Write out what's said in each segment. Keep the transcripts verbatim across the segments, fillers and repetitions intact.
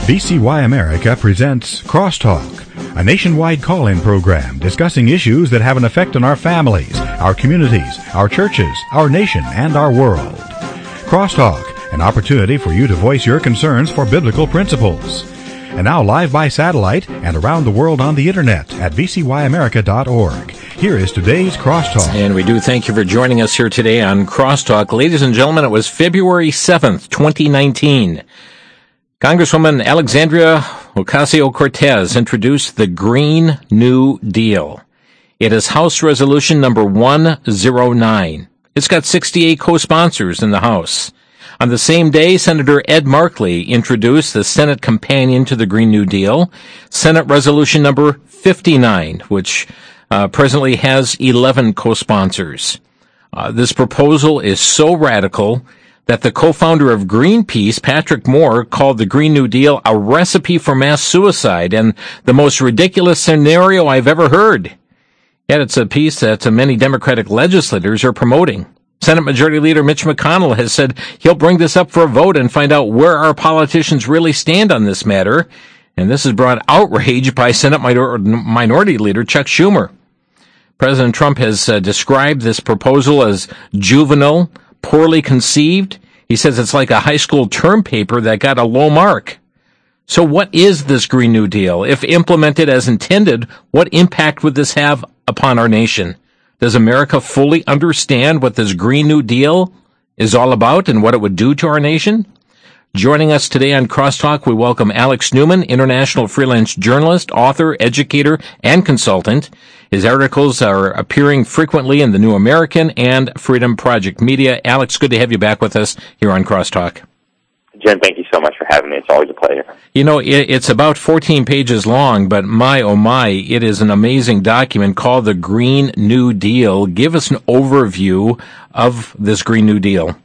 V C Y America presents Crosstalk, a nationwide call-in program discussing issues that have an effect on our families, our communities, our churches, our nation, and our world. Crosstalk, an opportunity for you to voice your concerns for biblical principles. And now live by satellite and around the world on the internet at v c y america dot org. Here is today's Crosstalk. And we do thank you for joining us here today on Crosstalk. Ladies and gentlemen, it was February seventh, twenty nineteen. Congresswoman Alexandria Ocasio-Cortez introduced the Green New Deal. It is House Resolution number one oh nine. It's got sixty-eight co-sponsors in the House. On the same day, Senator Ed Markey introduced the Senate companion to the Green New Deal, Senate Resolution number fifty-nine, which uh, presently has eleven co-sponsors. Uh, this proposal is so radical that the co-founder of Greenpeace, Patrick Moore, called the Green New Deal a recipe for mass suicide and the most ridiculous scenario I've ever heard. Yet it's a piece that many Democratic legislators are promoting. Senate Majority Leader Mitch McConnell has said he'll bring this up for a vote and find out where our politicians really stand on this matter. And this has brought outrage by Senate Minor- Minority Leader Chuck Schumer. President Trump has uh, described this proposal as juvenile, poorly conceived. He says it's like a high school term paper that got a low mark. So what is this Green New Deal? If implemented as intended, what impact would this have upon our nation? Does America fully understand what this Green New Deal is all about and what it would do to our nation? Joining us today on Crosstalk, we welcome Alex Newman, international freelance journalist, author, educator, and consultant. His articles are appearing frequently in the New American and Freedom Project Media. Alex, good to have you back with us here on Crosstalk. Jen, thank you so much for having me. It's always a pleasure. You know, it's about fourteen pages long, but my, oh my, it is an amazing document called the Green New Deal. Give us an overview of this Green New Deal.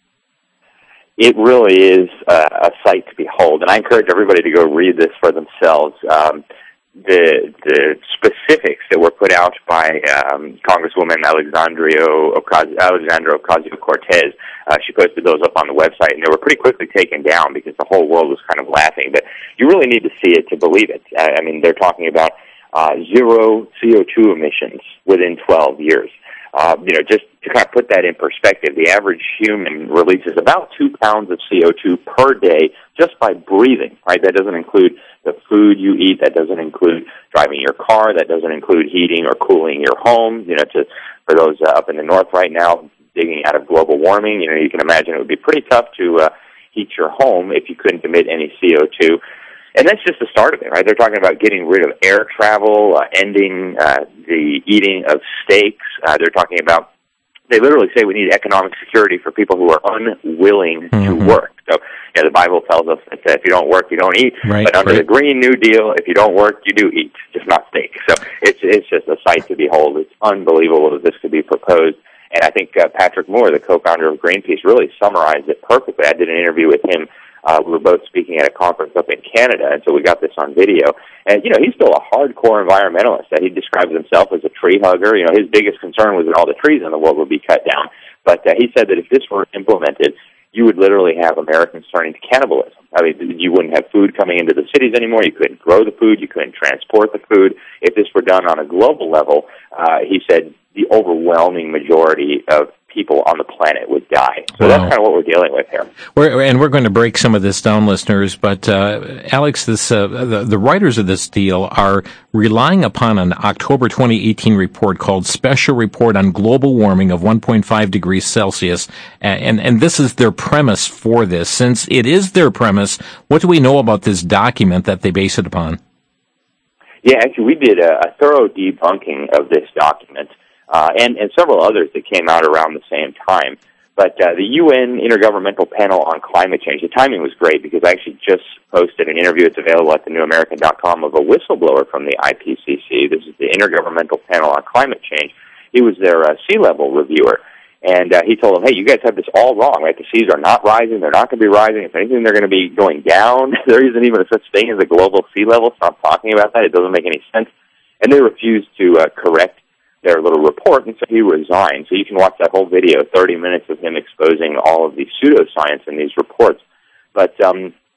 It really is uh, a sight to behold, and I encourage everybody to go read this for themselves. Um, the the specifics that were put out by um, Congresswoman Alexandria Ocasio, Alexandria Ocasio-Cortez, uh, she posted those up on the website, and they were pretty quickly taken down because the whole world was kind of laughing. But you really need to see it to believe it. I, I mean, they're talking about uh, zero C O two emissions within twelve years. Uh, you know, just to kind of put that in perspective, the average human releases about two pounds of C O two per day just by breathing, right? That doesn't include the food you eat. That doesn't include driving your car. That doesn't include heating or cooling your home. You know, to, for those uh, up in the north right now digging out of global warming, you know, you can imagine it would be pretty tough to uh, heat your home if you couldn't emit any C O two. And that's just the start of it, right? They're talking about getting rid of air travel, uh, ending uh, the eating of steaks. Uh, they're talking about, they literally say we need economic security for people who are unwilling mm-hmm. to work. So, yeah, the Bible tells us that if you don't work, you don't eat. Right, but under right. the Green New Deal, if you don't work, you do eat, just not steak. So it's it's just a sight to behold. It's unbelievable that this could be proposed. And I think uh, Patrick Moore, the co-founder of Greenpeace, really summarized it perfectly. I did an interview with him. Uh, we were both speaking at a conference up in Canada, and so we got this on video. And, you know, he's still a hardcore environmentalist. He describes himself as a tree hugger. You know, his biggest concern was that all the trees in the world would be cut down. But uh, he said that if this were implemented, you would literally have Americans turning to cannibalism. I mean, you wouldn't have food coming into the cities anymore. You couldn't grow the food. You couldn't transport the food. If this were done on a global level, uh, he said the overwhelming majority of people on the planet would die. So wow. That's kind of what we're dealing with here. We're, and we're going to break some of this down, listeners. But uh, Alex, this uh, the, the writers of this deal are relying upon an October twenty eighteen report called Special Report on Global Warming of one point five degrees Celsius. And, and this is their premise for this. Since it is their premise, what do we know about this document that they base it upon? Yeah, actually, we did a, a thorough debunking of this document. Uh, and, and several others that came out around the same time. But uh, the U N Intergovernmental Panel on Climate Change, the timing was great because I actually just posted an interview. It's available at the new american dot com of a whistleblower from the I P C C. This is the Intergovernmental Panel on Climate Change. He was their uh, sea level reviewer. And uh, he told them, hey, you guys have this all wrong, right? The seas are not rising. They're not going to be rising. If anything, they're going to be going down. There isn't even a such thing as a global sea level. Stop talking about that. It doesn't make any sense. And they refused to uh, correct their little report, and so he resigned. So you can watch that whole video, thirty minutes of him exposing all of the pseudoscience in these reports. But um,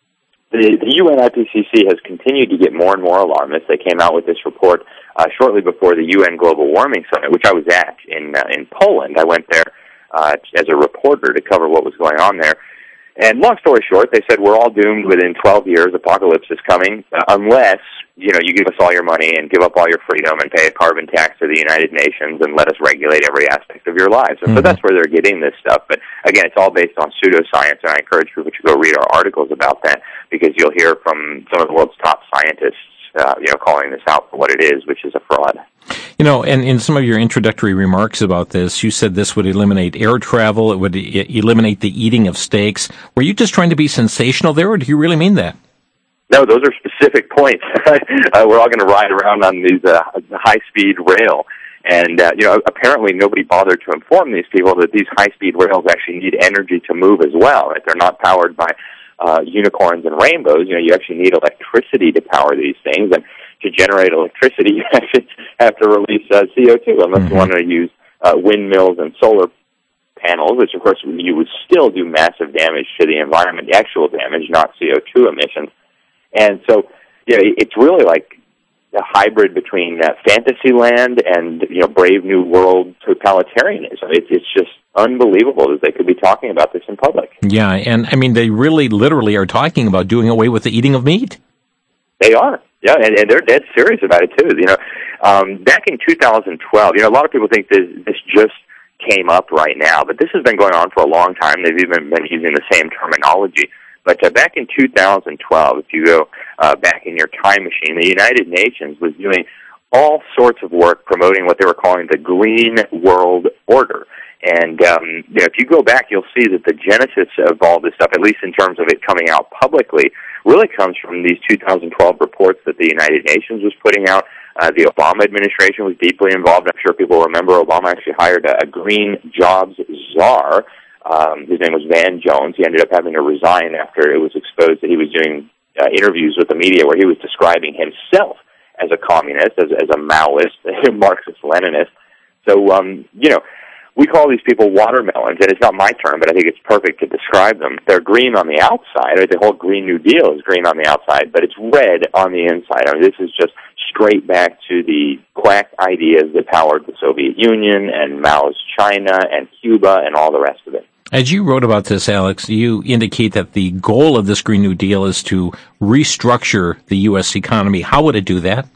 The, the U N I P C C has continued to get more and more alarmist. They came out with this report uh, shortly before the U N Global Warming Summit, which I was at in uh, in Poland. I went there uh, as a reporter to cover what was going on there. And long story short, they said we're all doomed within twelve years. Apocalypse is coming, uh, unless you know you give us all your money and give up all your freedom and pay a carbon tax to the United Nations and let us regulate every aspect of your lives. And mm-hmm. so that's where they're getting this stuff. But again, it's all based on pseudoscience, and I encourage people to go read our articles about that because you'll hear from some of the world's top scientists, uh, you know, calling this out for what it is, which is a fraud. You know, and in some of your introductory remarks about this, you said this would eliminate air travel, it would e- eliminate the eating of steaks. Were you just trying to be sensational there, or do you really mean that? No, those are specific points. uh, we're all going to ride around on these uh, high-speed rail. And, uh, you know, apparently nobody bothered to inform these people that these high-speed rails actually need energy to move as well. Right? They're not powered by uh, unicorns and rainbows. You know, you actually need electricity to power these things. And to generate electricity, you actually have to release uh, C O two, unless mm-hmm. you want to use uh, windmills and solar panels, which, of course, you would still do massive damage to the environment, the actual damage, not C O two emissions. And so, you know, it's really like a hybrid between uh, fantasy land and, you know, Brave New World totalitarianism. It's, it's just unbelievable that they could be talking about this in public. Yeah, and, I mean, they really literally are talking about doing away with the eating of meat. They are. Yeah, and, and they're dead serious about it, too. You know, um, back in two thousand twelve, you know, a lot of people think this, this just came up right now, but this has been going on for a long time. They've even been using the same terminology. But uh, back in two thousand twelve, if you go uh, back in your time machine, the United Nations was doing all sorts of work promoting what they were calling the Green World Order. And um, you know, if you go back, you'll see that the genesis of all this stuff, at least in terms of it coming out publicly, really comes from these two thousand twelve reports that the United Nations was putting out. Uh, the Obama administration was deeply involved. I'm sure people remember Obama actually hired a, a green jobs czar. Um, his name was Van Jones. He ended up having to resign after it was exposed that he was doing uh, interviews with the media where he was describing himself as a communist, as, as a Maoist, a Marxist-Leninist. So, um, you know, we call these people watermelons, and it's not my term, but I think it's perfect to describe them. They're green on the outside. Right? The whole Green New Deal is green on the outside, but it's red on the inside. I mean, this is just straight back to the quack ideas that powered the Soviet Union and Mao's China and Cuba and all the rest of it. As you wrote about this, Alex, you indicate that the goal of this Green New Deal is to restructure the U S economy. How would it do that?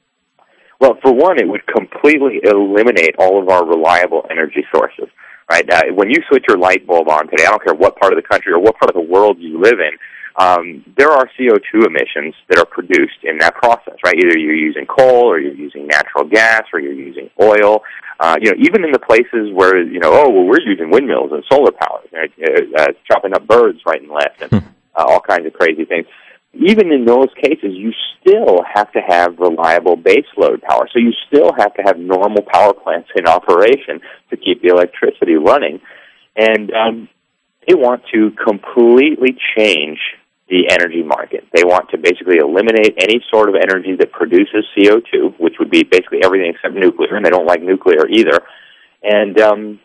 Well, for one, it would completely eliminate all of our reliable energy sources. Right? Uh, when you switch your light bulb on today, I don't care what part of the country or what part of the world you live in, um, there are C O two emissions that are produced in that process. Right? Either you're using coal, or you're using natural gas, or you're using oil. Uh, you know, even in the places where, you know, oh, well, we're using windmills and solar power, right? uh, uh, chopping up birds right and left, and uh, all kinds of crazy things. Even in those cases, you still have to have reliable baseload power. So you still have to have normal power plants in operation to keep the electricity running. And um, they want to completely change the energy market. They want to basically eliminate any sort of energy that produces C O two, which would be basically everything except nuclear, and they don't like nuclear either. And um,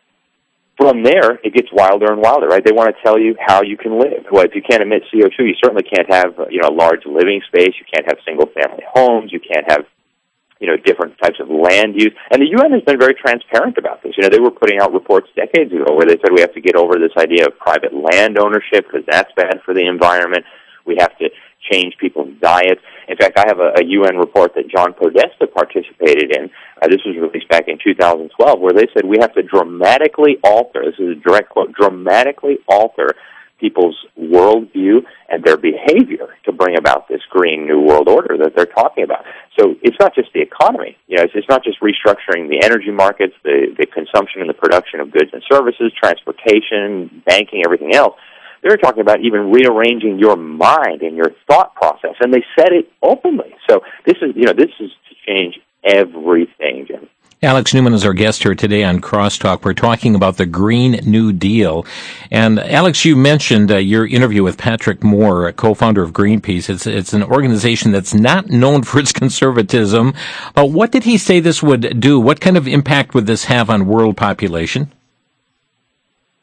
from there, it gets wilder and wilder, right? They want to tell you how you can live. Well, if you can't emit C O two, you certainly can't have, you know, a large living space. You can't have single-family homes. You can't have, you know, different types of land use. And the U N has been very transparent about this. You know, they were putting out reports decades ago where they said we have to get over this idea of private land ownership because that's bad for the environment. We have to change people's diets. In fact, I have a, a U N report that John Podesta participated in. Uh, this was released back in two thousand twelve, where they said we have to dramatically alter, this is a direct quote, dramatically alter people's worldview and their behavior to bring about this Green New World Order that they're talking about. So it's not just the economy. You know, it's, it's not just restructuring the energy markets, the, the consumption and the production of goods and services, transportation, banking, everything else. They're talking about even rearranging your mind and your thought process, and they said it openly. So this is, you know, this is to change everything, Jim. Alex Newman is our guest here today on Crosstalk. We're talking about the Green New Deal. And Alex, you mentioned uh, your interview with Patrick Moore, a co-founder of Greenpeace. It's, it's an organization that's not known for its conservatism. Uh, what did he say this would do? What kind of impact would this have on world population?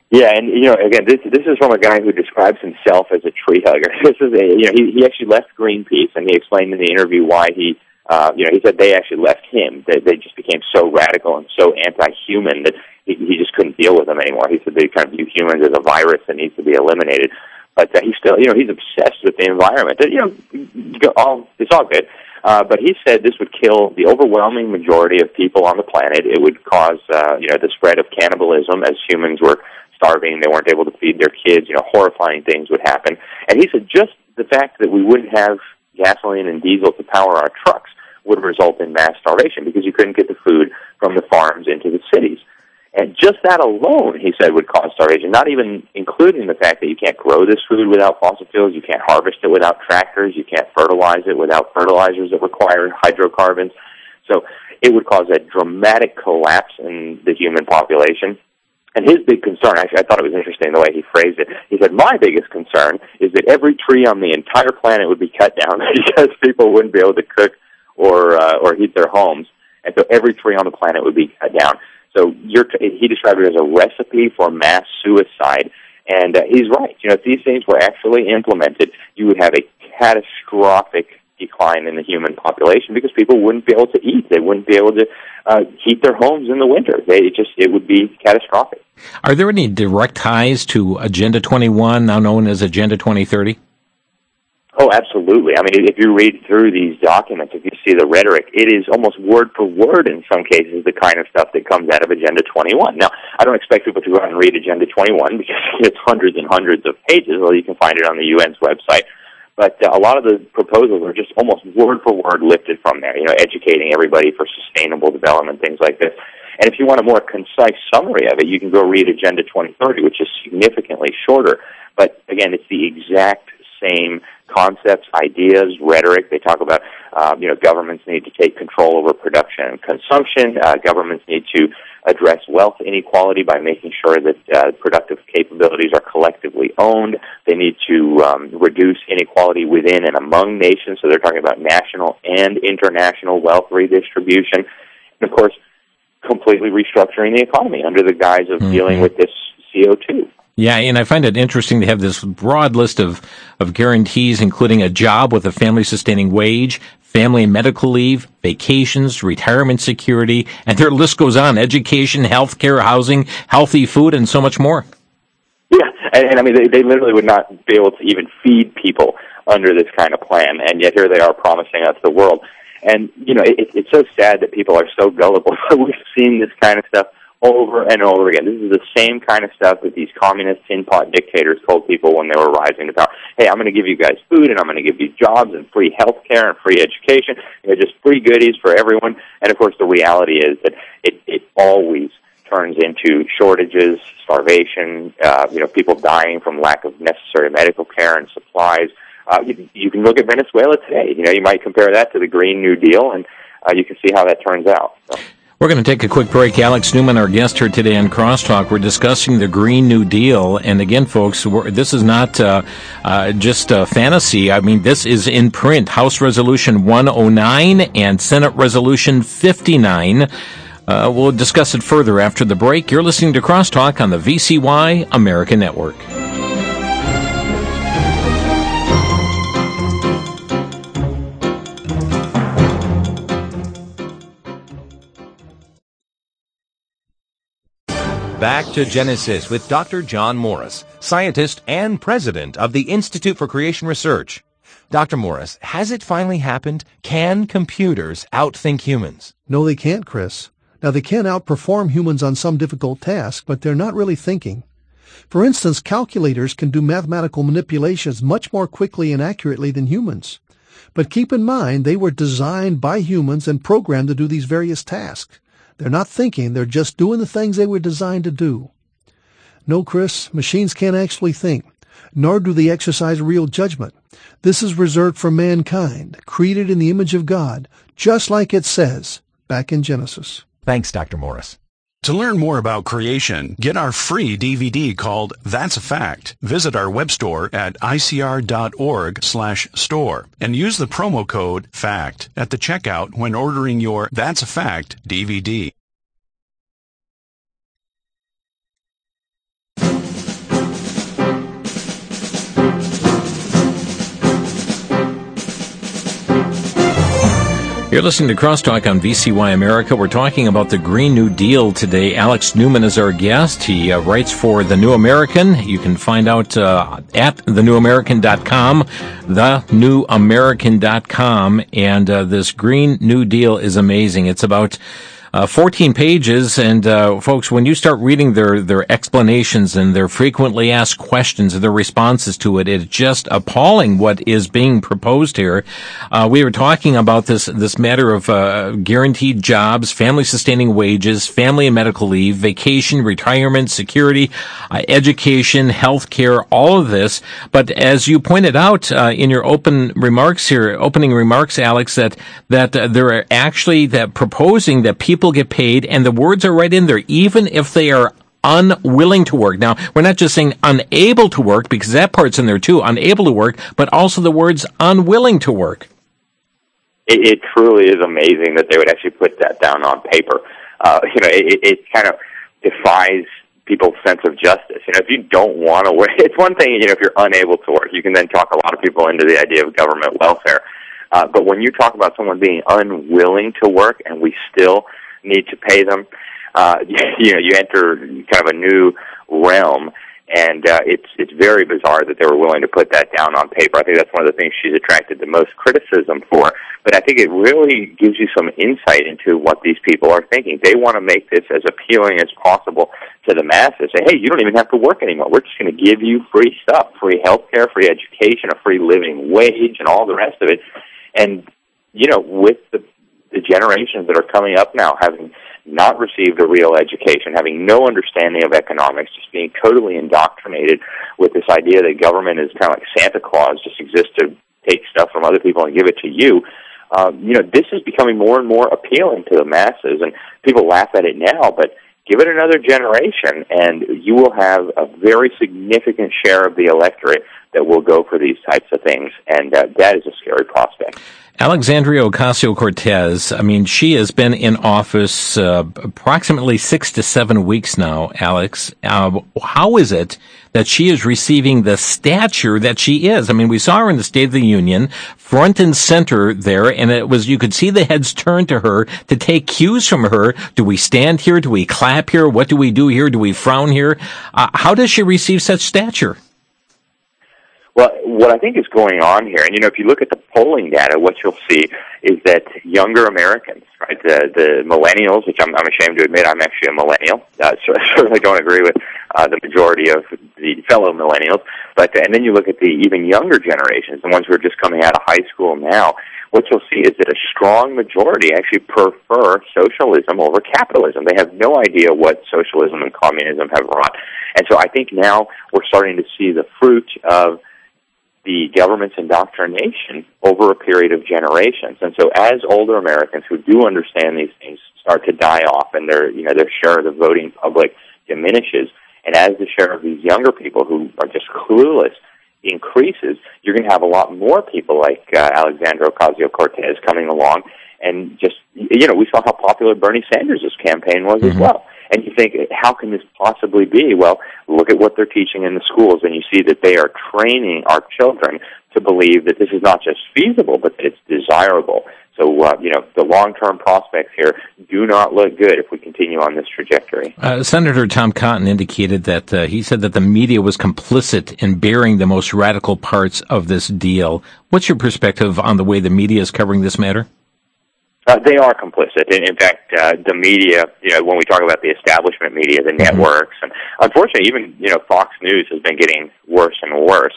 Yeah, and you know, again, this this is from a guy who describes himself as a tree hugger. This is a you know he he actually left Greenpeace, and he explained in the interview why he uh, you know he said they actually left him. They they just became so radical and so anti-human that he, he just couldn't deal with them anymore. He said they kind of view humans as a virus that needs to be eliminated. But uh, he's still you know he's obsessed with the environment. You know, all it's all good. Uh, but he said this would kill the overwhelming majority of people on the planet. It would cause uh, you know the spread of cannibalism as humans were starving, they weren't able to feed their kids, you know, horrifying things would happen. And he said just the fact that we wouldn't have gasoline and diesel to power our trucks would result in mass starvation because you couldn't get the food from the farms into the cities. And just that alone, he said, would cause starvation, not even including the fact that you can't grow this food without fossil fuels, you can't harvest it without tractors, you can't fertilize it without fertilizers that require hydrocarbons. So it would cause a dramatic collapse in the human population. And his big concern, actually, I thought it was interesting the way he phrased it. He said, my biggest concern is that every tree on the entire planet would be cut down because people wouldn't be able to cook or uh, or heat their homes. And so every tree on the planet would be cut down. So you're t- he described it as a recipe for mass suicide. And uh, he's right. You know, if these things were actually implemented, you would have a catastrophic decline in the human population because people wouldn't be able to eat. They wouldn't be able to uh, heat their homes in the winter. They it just it would be catastrophic. Are there any direct ties to Agenda twenty-one, now known as Agenda twenty thirty? Oh, absolutely. I mean, if you read through these documents, if you see the rhetoric, it is almost word for word in some cases the kind of stuff that comes out of Agenda twenty-one. Now, I don't expect people to go out and read Agenda twenty-one because it's hundreds and hundreds of pages. Well, you can find it on the U N's website. But uh, a lot of the proposals are just almost word for word lifted from there, you know, educating everybody for sustainable development, things like this. And if you want a more concise summary of it, you can go read Agenda twenty thirty, which is significantly shorter. But again, it's the exact same concepts, ideas, rhetoric. They talk about, uh, you know, governments need to take control over production and consumption. Uh, governments need to address wealth inequality by making sure that uh, productive capabilities are collectively owned. They need to um, reduce inequality within and among nations. So they're talking about national and international wealth redistribution. And, of course, completely restructuring the economy under the guise of mm-hmm. dealing with this C O two. Yeah, and I find it interesting to have this broad list of, of guarantees, including a job with a family-sustaining wage, family and medical leave, vacations, retirement security, and their list goes on, education, health care, housing, healthy food, and so much more. Yeah, and, and I mean, they, they literally would not be able to even feed people under this kind of plan, and yet here they are promising us the world. And, you know, it, it's so sad that people are so gullible. We've seen this kind of stuff over and over again. This is the same kind of stuff that these communist tin pot dictators told people when they were rising to power. Hey, I'm going to give you guys food, and I'm going to give you jobs and free health care and free education. You know, just free goodies for everyone. And, of course, the reality is that it, it always turns into shortages, starvation, uh, you know, people dying from lack of necessary medical care and supplies. Uh, you, you can look at Venezuela today. You know, you might compare that to the Green New Deal, and uh, you can see how that turns out. So. We're going to take a quick break. Alex Newman, our guest here today on Crosstalk. We're discussing the Green New Deal. And again, folks, we're, this is not uh, uh, just a fantasy. I mean, this is in print. House Resolution one oh nine and Senate Resolution fifty-nine. Uh, we'll discuss it further after the break. You're listening to Crosstalk on the V C Y American Network. Back to Genesis with Doctor John Morris, scientist and president of the Institute for Creation Research. Doctor Morris, has it finally happened? Can computers outthink humans? No, they can't, Chris. Now, they can outperform humans on some difficult tasks, but they're not really thinking. For instance, calculators can do mathematical manipulations much more quickly and accurately than humans. But keep in mind, they were designed by humans and programmed to do these various tasks. They're not thinking, they're just doing the things they were designed to do. No, Chris, machines can't actually think, nor do they exercise real judgment. This is reserved for mankind, created in the image of God, just like it says back in Genesis. Thanks, Doctor Morris. To learn more about creation, get our free D V D called That's a Fact. Visit our web store at I C R dot org slash store and use the promo code FACT at the checkout when ordering your That's a Fact D V D. You're listening to Crosstalk on V C Y America. We're talking about the Green New Deal today. Alex Newman is our guest. He uh, writes for The New American. You can find out uh, at the new american dot com, the new american dot com. And uh, this Green New Deal is amazing. It's about Uh, fourteen pages, and uh, folks, when you start reading their, their explanations and their frequently asked questions and their responses to it, it's just appalling what is being proposed here. Uh, we were talking about this this matter of uh, guaranteed jobs, family-sustaining wages, family and medical leave, vacation, retirement, security, uh, education, health care, all of this. But as you pointed out uh, in your open remarks here, opening remarks, Alex, that that uh, there are actually that proposing that people get paid, and the words are right in there, even if they are unwilling to work. Now, we're not just saying unable to work, because that part's in there too, unable to work, but also the words unwilling to work. It, it truly is amazing that they would actually put that down on paper. Uh, you know, it, it kind of defies people's sense of justice. You know, if you don't want to work, it's one thing, you know, if you're unable to work, you can then talk a lot of people into the idea of government welfare. Uh, but when you talk about someone being unwilling to work and we still need to pay them, uh, you, you know, you enter kind of a new realm, and uh, it's it's very bizarre that they were willing to put that down on paper. I think that's one of the things she's attracted the most criticism for, but I think it really gives you some insight into what these people are thinking. They want to make this as appealing as possible to the masses. Say, hey, you don't even have to work anymore. We're just going to give you free stuff, free health care, free education, a free living wage, and all the rest of it. And, you know, with the the generations that are coming up now, having not received a real education, having no understanding of economics, just being totally indoctrinated with this idea that government is kind of like Santa Claus, just exists to take stuff from other people and give it to you. Um, you know, this is becoming more and more appealing to the masses, and people laugh at it now, but give it another generation, and you will have a very significant share of the electorate that will go for these types of things, and uh, that is a scary prospect. Alexandria Ocasio-Cortez, I mean, she has been in office uh, approximately six to seven weeks now, Alex. Uh, how is it that she is receiving the stature that she is? I mean, we saw her in the State of the Union, front and center there, and it was, you could see the heads turn to her to take cues from her. Do we stand here? Do we clap here? What do we do here? Do we frown here? Uh, how does she receive such stature? Well, what I think is going on here, and you know, if you look at the polling data, what you'll see is that younger Americans, right, the the millennials, which I'm, I'm ashamed to admit I'm actually a millennial, uh, so I certainly don't agree with uh, the majority of the fellow millennials, but and then you look at the even younger generations, the ones who are just coming out of high school now, what you'll see is that a strong majority actually prefer socialism over capitalism. They have no idea what socialism and communism have wrought. And so I think now we're starting to see the fruit of the government's indoctrination over a period of generations. And so as older Americans who do understand these things start to die off and their, you know, their share of the voting public diminishes, and as the share of these younger people who are just clueless increases, you're going to have a lot more people like uh, Alexandria Ocasio-Cortez coming along. And just, you know, we saw how popular Bernie Sanders' campaign was mm-hmm. as well. And you think, how can this possibly be? Well, look at what they're teaching in the schools, and you see that they are training our children to believe that this is not just feasible, but that it's desirable. So, uh, you know, the long-term prospects here do not look good if we continue on this trajectory. Uh, Senator Tom Cotton indicated that uh, he said that the media was complicit in bearing the most radical parts of this deal. What's your perspective on the way the media is covering this matter? Uh, they are complicit. In, in fact, uh, the media, you know, when we talk about the establishment media, the networks, and unfortunately even, you know, Fox News has been getting worse and worse.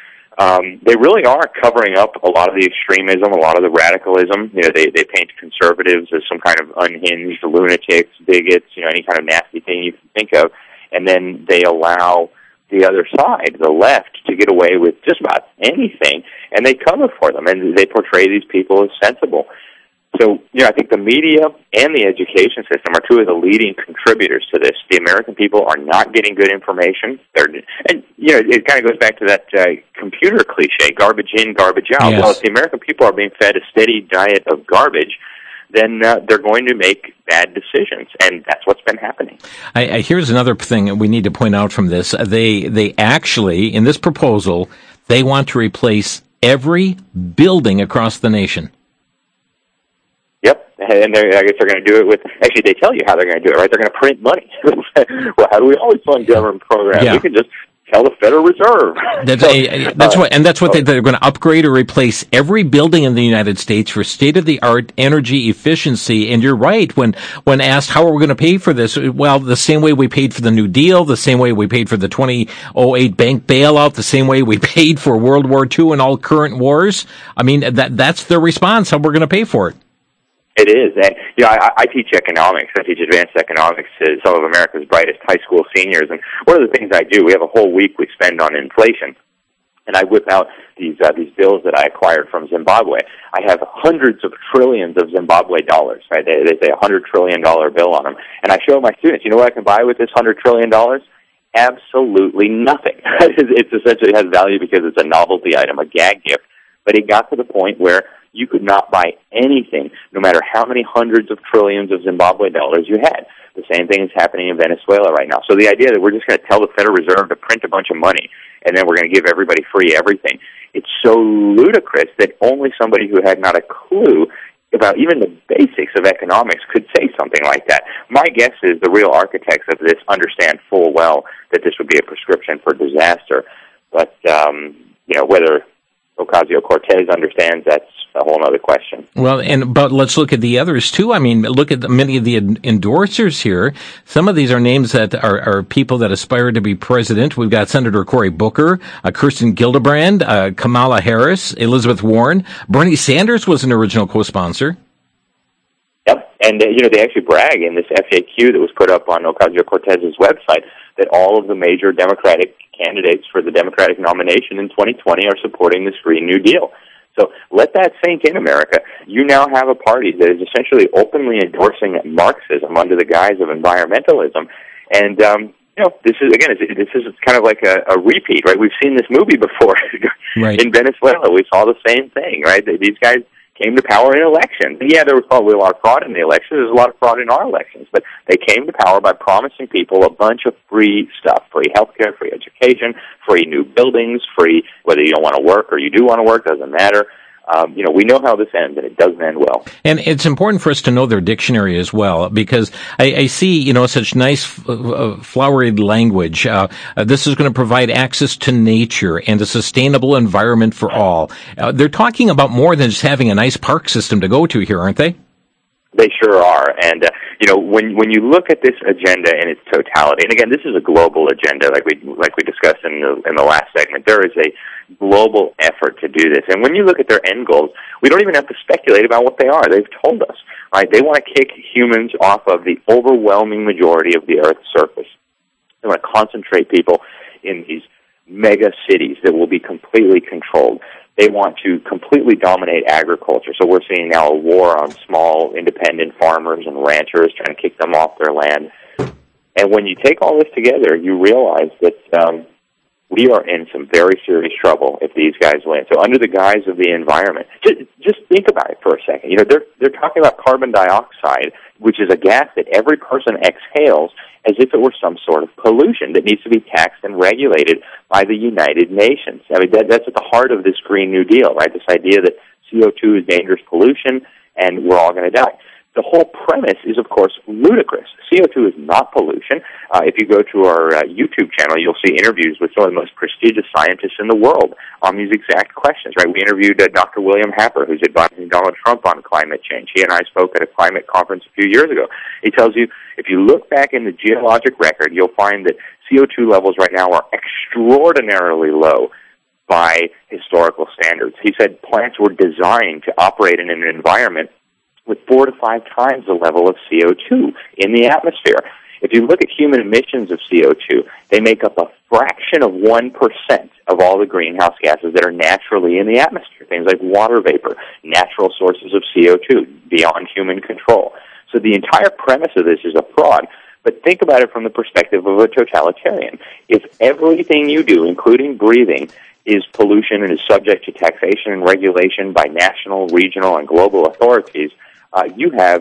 Um, they really are covering up a lot of the extremism, a lot of the radicalism. You know, they, they paint conservatives as some kind of unhinged lunatics, bigots, you know, any kind of nasty thing you can think of. And then they allow the other side, the left, to get away with just about anything, and they cover for them, and they portray these people as sensible. So, you know, I think the media and the education system are two of the leading contributors to this. The American people are not getting good information. They're, and, you know, it kind of goes back to that uh, computer cliche, garbage in, garbage out. Yes. Well, if the American people are being fed a steady diet of garbage, then uh, they're going to make bad decisions, and that's what's been happening. I, I, here's another thing we need to point out from this. They, they actually, in this proposal, they want to replace every building across the nation. Yep, and they're, I guess they're going to do it with, actually they tell you how they're going to do it, right? They're going to print money. Well, how do we always fund government programs? Yeah. We can just tell the Federal Reserve. That's, so, a, that's uh, what, and that's what they, they're going to upgrade or replace every building in the United States for state-of-the-art energy efficiency. And you're right, when, when asked how are we going to pay for this? Well, the same way we paid for the New Deal, the same way we paid for the two thousand eight bank bailout, the same way we paid for World War Two and all current wars. I mean, that, that's their response, how we're going to pay for it. It is. And, you know, I, I teach economics. I teach advanced economics to some of America's brightest high school seniors. And one of the things I do, we have a whole week we spend on inflation. And I whip out these uh, these bills that I acquired from Zimbabwe. I have hundreds of trillions of Zimbabwe dollars, right? They, they say a one hundred trillion dollars bill on them. And I show my students, you know what I can buy with this one hundred trillion dollars? Absolutely nothing. It's essentially has value because it's a novelty item, a gag gift. But it got to the point where you could not buy anything, no matter how many hundreds of trillions of Zimbabwe dollars you had. The same thing is happening in Venezuela right now. So the idea that we're just going to tell the Federal Reserve to print a bunch of money and then we're going to give everybody free everything, it's so ludicrous that only somebody who had not a clue about even the basics of economics could say something like that. My guess is the real architects of this understand full well that this would be a prescription for disaster. But, um, you know, whether Ocasio-Cortez understands, that's a whole other question. Well, and but let's look at the others too. I mean, look at the, many of the endorsers here. Some of these are names that are, are people that aspire to be president. We've got Senator Cory Booker, uh, Kirsten Gillibrand, uh, Kamala Harris, Elizabeth Warren. Bernie Sanders was an original co-sponsor. Yep, and uh, you know, they actually brag in this F A Q that was put up on Ocasio-Cortez's website that all of the major Democratic candidates for the Democratic nomination in twenty twenty are supporting this Green New Deal. So let that sink in, America. You now have a party that is essentially openly endorsing Marxism under the guise of environmentalism. And, um, you know, this is, again, this is kind of like a, a repeat, right? We've seen this movie before. Right. In Venezuela, we saw the same thing, right? These guys came to power in elections. And yeah, there was probably a lot of fraud in the elections. There's a lot of fraud in our elections. But they came to power by promising people a bunch of free stuff, free healthcare, free education, free new buildings, free whether you don't want to work or you do want to work, doesn't matter. Um, you know, we know how this ends, and it doesn't end well. And it's important for us to know their dictionary as well, because I, I see, you know, such nice, uh, flowery language. Uh, uh, this is going to provide access to nature and a sustainable environment for all. Uh, they're talking about more than just having a nice park system to go to here, aren't they? They sure are, and uh, you know, when when you look at this agenda in its totality, and again, this is a global agenda, like we like we discussed in the in the last segment. There is a global effort to do this, and when you look at their end goals, we don't even have to speculate about what they are. They've told us, right? They want to kick humans off of the overwhelming majority of the Earth's surface. They want to concentrate people in these mega cities that will be completely controlled. They want to completely dominate agriculture. So we're seeing now a war on small, independent farmers and ranchers, trying to kick them off their land. And when you take all this together, you realize that um, we are in some very serious trouble if these guys win. So under the guise of the environment, just, just think about it for a second. You know, they're they're talking about carbon dioxide, which is a gas that every person exhales, as if it were some sort of pollution that needs to be taxed and regulated by the United Nations. I mean, that, that's at the heart of this Green New Deal, right? This idea that C O two is dangerous pollution and we're all going to die. The whole premise is, of course, ludicrous. C O two is not pollution. Uh, if you go to our uh, YouTube channel, you'll see interviews with some of the most prestigious scientists in the world on these exact questions, right? We interviewed uh, Doctor William Happer, who's advising Donald Trump on climate change. He and I spoke at a climate conference a few years ago. He tells you, if you look back in the geologic record, you'll find that C O two levels right now are extraordinarily low by historical standards. He said plants were designed to operate in an environment with four to five times the level of C O two in the atmosphere. If you look at human emissions of C O two, they make up a fraction of one percent of all the greenhouse gases that are naturally in the atmosphere, things like water vapor, natural sources of C O two, beyond human control. So the entire premise of this is a fraud, but think about it from the perspective of a totalitarian. If everything you do, including breathing, is pollution and is subject to taxation and regulation by national, regional, and global authorities, Uh, you have the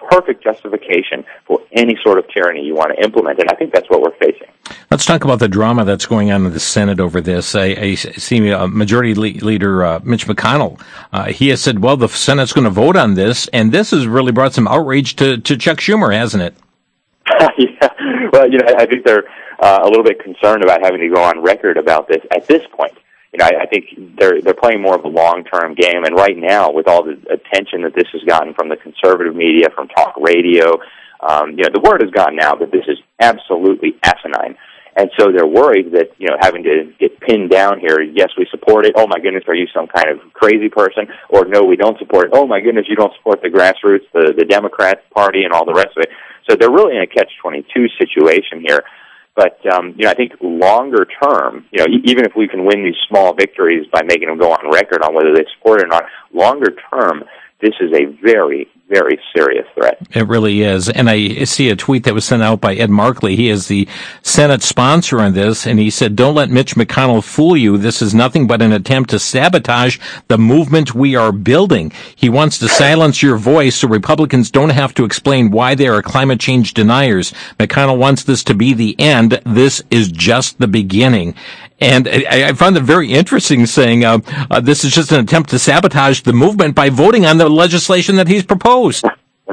perfect justification for any sort of tyranny you want to implement, and I think that's what we're facing. Let's talk about the drama that's going on in the Senate over this. I, I see uh, Majority Leader uh, Mitch McConnell. Uh, he has said, well, the Senate's going to vote on this, and this has really brought some outrage to, to Chuck Schumer, hasn't it? Yeah. Well, you know, I think they're uh, a little bit concerned about having to go on record about this at this point. You know, I, I think they're they're playing more of a long-term game, and right now, with all the attention that this has gotten from the conservative media, from talk radio, um, you know, the word has gotten out that this is absolutely asinine. And so they're worried that, you know, having to get pinned down here, yes, we support it, oh my goodness, are you some kind of crazy person? Or no, we don't support it, oh my goodness, you don't support the grassroots, the, the Democrat Party, and all the rest of it. So they're really in a catch twenty-two situation here. But, um, you know, I think longer term, you know, even if we can win these small victories by making them go on record on whether they support it or not, longer term, this is a very, very serious threat. It really is. And I see a tweet that was sent out by Ed Markley. He is the Senate sponsor on this, and he said, don't let Mitch McConnell fool you. This is nothing but an attempt to sabotage the movement we are building. He wants to silence your voice so Republicans don't have to explain why they are climate change deniers. McConnell wants this to be the end. This is just the beginning. And I, I found it very interesting saying uh, uh, this is just an attempt to sabotage the movement by voting on the legislation that he's proposed.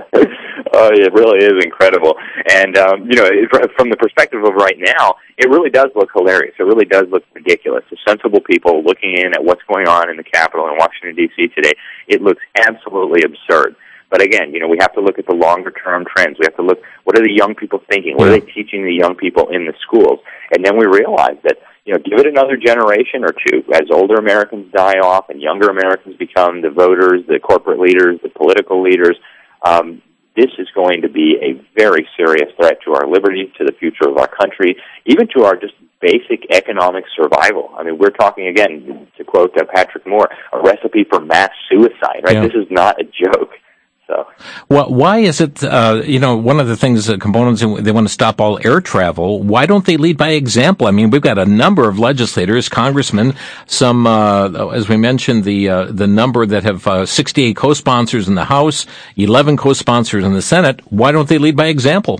Oh, it really is incredible. And, um, you know, from the perspective of right now, it really does look hilarious. It really does look ridiculous. The sensible people looking in at what's going on in the Capitol in Washington, D C today, it looks absolutely absurd. But again, you know, we have to look at the longer-term trends. We have to look, what are the young people thinking? What are they teaching the young people in the schools? And then we realize that, you know, give it another generation or two as older Americans die off and younger Americans become the voters, the corporate leaders, the political leaders. Um, this is going to be a very serious threat to our liberty, to the future of our country, even to our just basic economic survival. I mean, we're talking, again, to quote uh, Patrick Moore, a recipe for mass suicide, right? Yeah. This is not a joke. So, well, why is it, uh, you know, one of the things, uh, components, they want to stop all air travel. Why don't they lead by example? I mean, we've got a number of legislators, congressmen, some, uh, as we mentioned, the, uh, the number that have, uh, sixty-eight co-sponsors in the House, eleven co-sponsors in the Senate. Why don't they lead by example?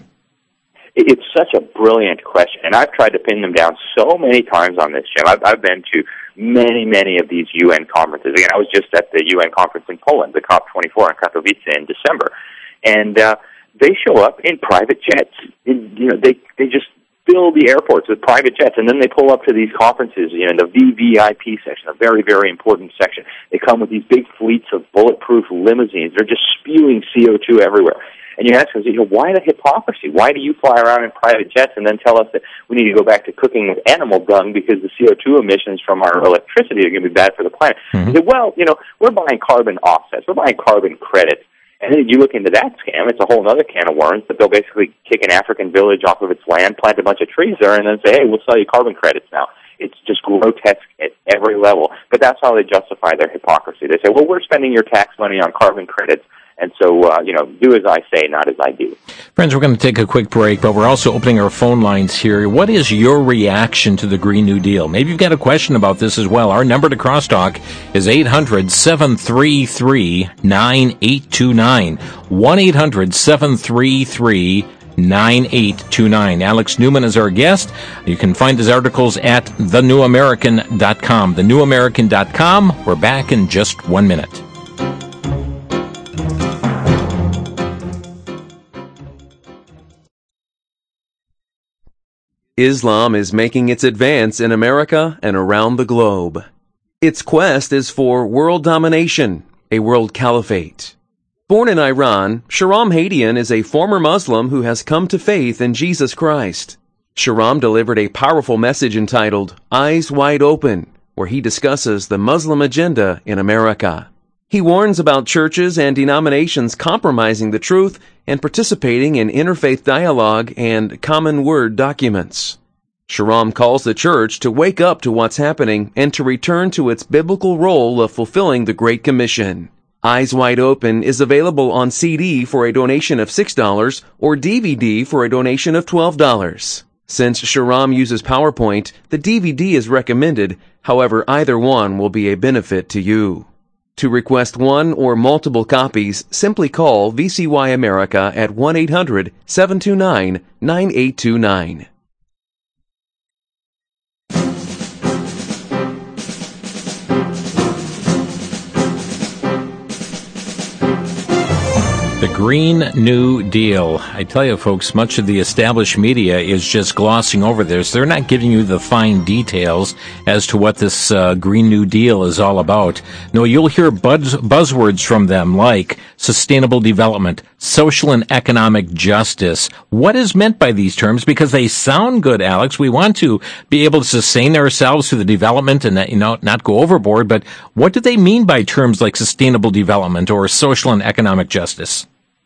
It's such a brilliant question, and I've tried to pin them down so many times on this, Jim. I've, I've been to many, many of these U N conferences. Again, I was just at the U N conference in Poland, the COP twenty-four in Katowice in December, and uh, they show up in private jets. In, you know, they they just fill the airports with private jets, and then they pull up to these conferences, you know, the V V I P section, a very, very important section. They come with these big fleets of bulletproof limousines. They're just spewing C O two everywhere. And you ask them, you know, why the hypocrisy? Why do you fly around in private jets and then tell us that we need to go back to cooking with animal dung because the C O two emissions from our electricity are going to be bad for the planet? Mm-hmm. Say, well, you know, we're buying carbon offsets. We're buying carbon credits. And then you look into that scam, it's a whole other can of worms, that they'll basically kick an African village off of its land, plant a bunch of trees there, and then say, hey, we'll sell you carbon credits now. It's just grotesque at every level. But that's how they justify their hypocrisy. They say, well, we're spending your tax money on carbon credits, and so, uh, you know, do as I say, not as I do. Friends, we're going to take a quick break, but we're also opening our phone lines here. What is your reaction to the Green New Deal? Maybe you've got a question about this as well. Our number to crosstalk is eight hundred, seven three three, nine eight two nine. one eight hundred, seven three three, nine eight two nine. Alex Newman is our guest. You can find his articles at the new american dot com. the new american dot com. We're back in just one minute. Islam is making its advance in America and around the globe. Its quest is for world domination, a world caliphate. Born in Iran, Shahram Hadian is a former Muslim who has come to faith in Jesus Christ. Shahram delivered a powerful message entitled Eyes Wide Open, where he discusses the Muslim agenda in America. He warns about churches and denominations compromising the truth and participating in interfaith dialogue and common word documents. Shahram calls the church to wake up to what's happening and to return to its biblical role of fulfilling the Great Commission. Eyes Wide Open is available on C D for a donation of six dollars or D V D for a donation of twelve dollars. Since Shahram uses PowerPoint, the D V D is recommended. However, either one will be a benefit to you. To request one or multiple copies, simply call V C Y America at one eight hundred seven two nine nine eight two nine. The Green New Deal. I tell you, folks, much of the established media is just glossing over this. They're not giving you the fine details as to what this uh, Green New Deal is all about. No, you'll hear buzz- buzzwords from them like sustainable development, social and economic justice. What is meant by these terms? Because they sound good, Alex. We want to be able to sustain ourselves through the development and, you know, not go overboard. But what do they mean by terms like sustainable development or social and economic justice?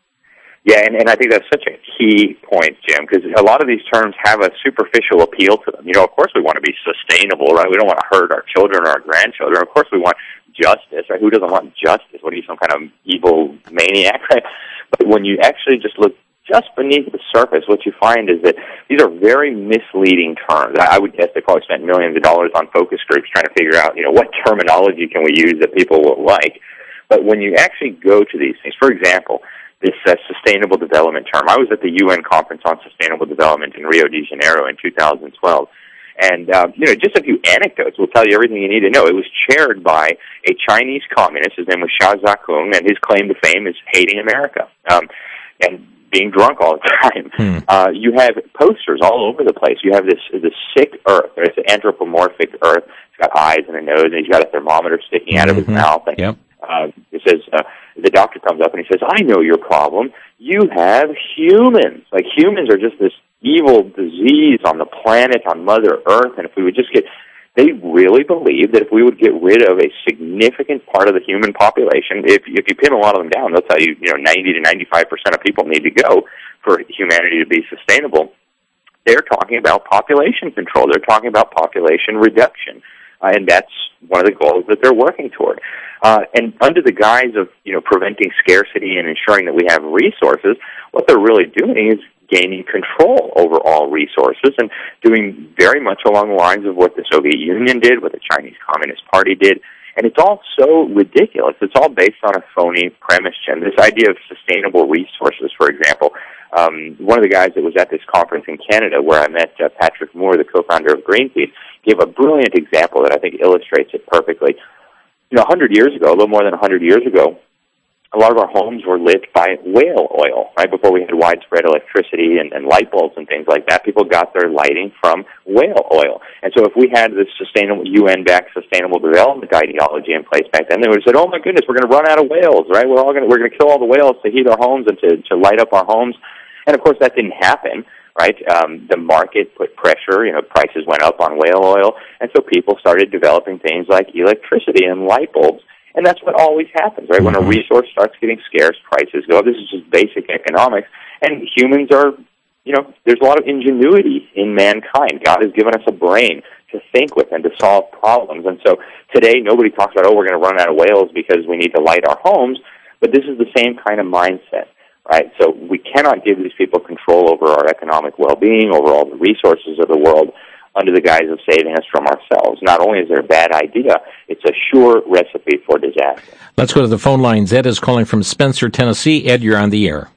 Yeah, and, and I think that's such a key point, Jim, because a lot of these terms have a superficial appeal to them. You know, of course we want to be sustainable, right? We don't want to hurt our children or our grandchildren. Of course we want justice, right? Who doesn't want justice? What are you, some kind of evil maniac, right? But when you actually just look just beneath the surface, what you find is that these are very misleading terms. I would guess they probably spent millions of dollars on focus groups trying to figure out, you know, what terminology can we use that people will like. But when you actually go to these things, for example, this uh, sustainable development term. I was at the U N Conference on Sustainable Development in Rio de Janeiro in two thousand twelve. And, uh, you know, just a few anecdotes will tell you everything you need to know. It was chaired by a Chinese communist. His name was Xia Zhakung, and his claim to fame is hating America um, and being drunk all the time. Hmm. Uh, you have posters all over the place. You have this this sick Earth. It's an anthropomorphic Earth. It's got eyes and a nose, and he's got a thermometer sticking mm-hmm. out of his mouth. And, yep. uh, it says... Uh, the doctor comes up and he says, I know your problem. You have humans. Like, humans are just this evil disease on the planet, on Mother Earth, and if we would just get... They really believe that if we would get rid of a significant part of the human population, if, if you pin a lot of them down, they'll tell you, you know, ninety to ninety-five percent of people need to go for humanity to be sustainable. They're talking about population control. They're talking about population reduction. Uh, and that's one of the goals that they're working toward. Uh, and under the guise of, you know, preventing scarcity and ensuring that we have resources, what they're really doing is gaining control over all resources and doing very much along the lines of what the Soviet Union did, what the Chinese Communist Party did. And it's all so ridiculous. It's all based on a phony premise, Jim. This idea of sustainable resources, for example. Um, one of the guys that was at this conference in Canada where I met uh, Patrick Moore, the co-founder of Greenpeace, gave a brilliant example that I think illustrates it perfectly. You know, one hundred years ago, a little more than one hundred years ago, a lot of our homes were lit by whale oil, right? Before we had widespread electricity and, and light bulbs and things like that, people got their lighting from whale oil. And so if we had this sustainable, U N-backed sustainable development ideology in place back then, they would have said, oh my goodness, we're going to run out of whales, right? We're all going to, we're going to kill all the whales to heat our homes and to, to light up our homes. And of course that didn't happen, right? Um, the market put pressure, you know, prices went up on whale oil, and so people started developing things like electricity and light bulbs. And that's what always happens, right? When a resource starts getting scarce, prices go up. This is just basic economics. And humans are, you know, there's a lot of ingenuity in mankind. God has given us a brain to think with and to solve problems. And so today nobody talks about, oh, we're going to run out of whales because we need to light our homes. But this is the same kind of mindset, right? So we cannot give these people control over our economic well-being, over all the resources of the world, under the guise of saving us from ourselves. Not only is there a bad idea, it's a sure recipe for disaster. Let's go to the phone lines. Ed is calling from Spencer, Tennessee. Ed, you're on the air.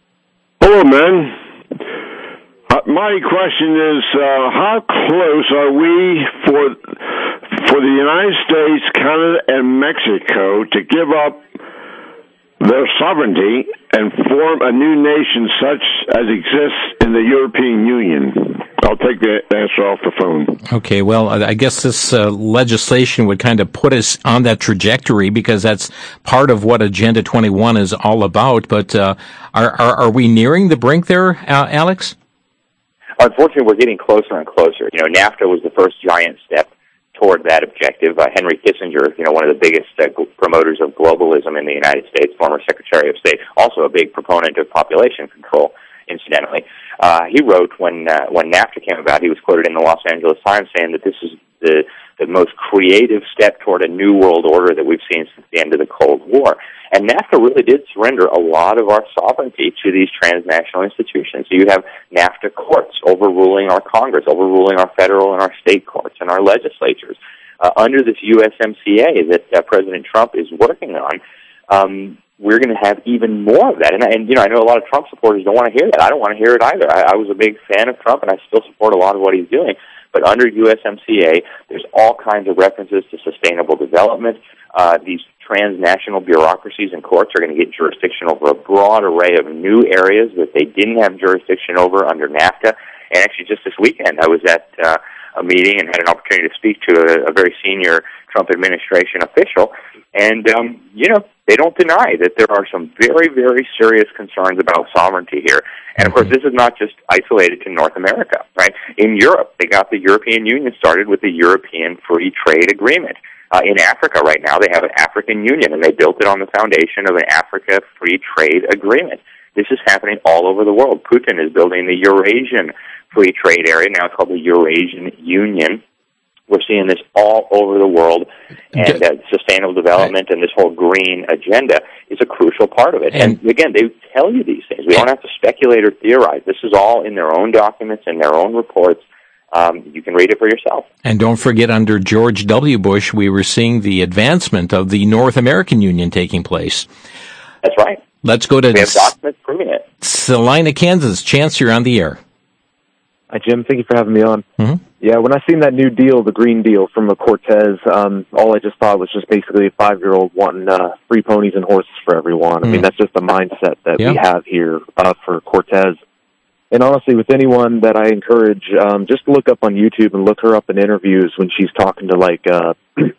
Hello, man. Uh, my question is, uh, how close are we for for the United States, Canada, and Mexico to give up their sovereignty and form a new nation such as exists in the European Union? I'll take the answer off the phone. Okay, well, I guess this uh, legislation would kind of put us on that trajectory because that's part of what Agenda twenty-one is all about. But uh, are, are are we nearing the brink there, uh, Alex? Unfortunately, we're getting closer and closer. You know, NAFTA was the first giant step toward that objective. Uh, Henry Kissinger, you know, one of the biggest uh, promoters of globalism in the United States, former Secretary of State, also a big proponent of population control, incidentally. Uh, he wrote when uh, when NAFTA came about, he was quoted in the Los Angeles Times saying that this is the, the most creative step toward a new world order that we've seen since the end of the Cold War. And NAFTA really did surrender a lot of our sovereignty to these transnational institutions. So you have NAFTA courts overruling our Congress, overruling our federal and our state courts and our legislatures. uh, under this U S M C A that uh, President Trump is working on, um, we're going to have even more of that. And, and, you know, I know a lot of Trump supporters don't want to hear that. I don't want to hear it either. I, I was a big fan of Trump, and I still support a lot of what he's doing. But under U S M C A, there's all kinds of references to sustainable development. Uh, these transnational bureaucracies and courts are going to get jurisdiction over a broad array of new areas that they didn't have jurisdiction over under NAFTA. And actually, just this weekend, I was at uh, a meeting and had an opportunity to speak to a, a very senior Trump administration official. And, um, you know, they don't deny that there are some very, very serious concerns about sovereignty here. And, of course, this is not just isolated to North America, right? In Europe, they got the European Union started with the European Free Trade Agreement. Uh, in Africa right now, they have an African Union, and they built it on the foundation of an Africa Free Trade Agreement. This is happening all over the world. Putin is building the Eurasian Free Trade Area. Now it's called the Eurasian Union. We're seeing this all over the world, and uh, sustainable development and this whole green agenda is a crucial part of it. And, and again, they tell you these things. We don't have to speculate or theorize. This is all in their own documents and their own reports. Um, you can read it for yourself. And don't forget, under George W. Bush, we were seeing the advancement of the North American Union taking place. That's right. Let's go to we have documents proving it. Salina, Kansas. Chance, you're on the air. Hi, Jim. Thank you for having me on. Mm-hmm. Yeah, when I seen that new deal, the Green Deal from the Cortez, um, all I just thought was just basically a five-year-old wanting uh, free ponies and horses for everyone. Mm. I mean, that's just the mindset that yeah. we have here uh, for Cortez. And honestly, with anyone that I encourage, um, just look up on YouTube and look her up in interviews when she's talking to, like, uh,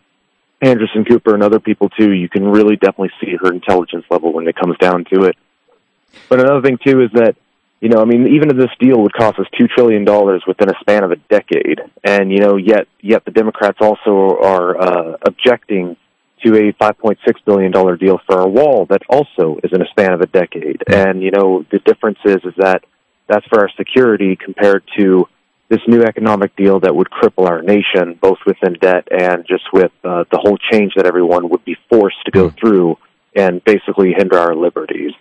Anderson Cooper and other people, too. You can really definitely see her intelligence level when it comes down to it. But another thing, too, is that, you know, I mean, even if this deal would cost us two trillion dollars within a span of a decade, and, you know, yet yet the Democrats also are uh, objecting to a five point six billion dollars deal for a wall that also is in a span of a decade. And, you know, the difference is, is that that's for our security compared to this new economic deal that would cripple our nation, both within debt and just with uh, the whole change that everyone would be forced to go through and basically hinder our liberties.